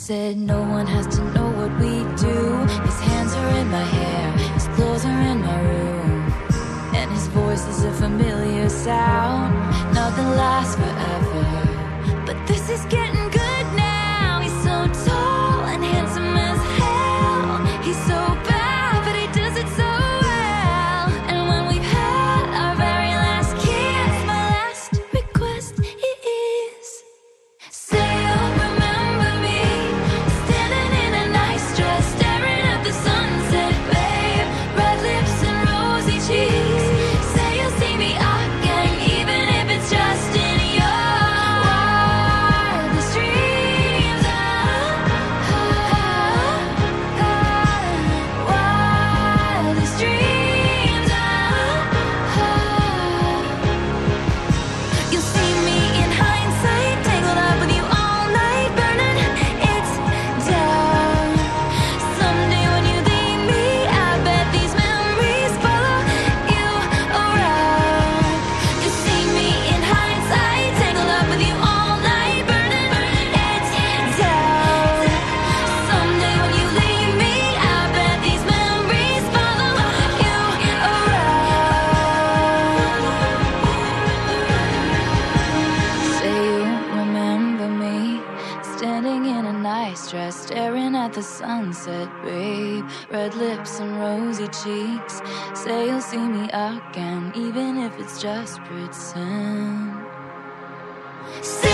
said no one has to know what we do. His hands are in my hair, his clothes are in my room, and his voice is a familiar sound. Nothing lasts forever, but this is getting good now. He's so tall and handsome as hell. He's so bad, but he does it so well. And when we've had our very last kiss, my last request is, say you'll remember me, standing in a nice dress, staring at the sunset, babe. Red lips and rosy cheeks. Say you'll see me again, even if it's just in your wildest dreams. Wildest dreams. You'll see me in hindsight, tangled up with you all night, burning it down. Someday when you leave me, I bet these memories follow you around. You'll see me in hindsight, tangled up with you all night, burning it down. Someday when you leave me, I bet these memories follow you around. Say you remember me, standing in a nice dress, staring at the sunset, babe. Red lips and rosy cheeks. Say you'll see me again, even if it's just pretend. Say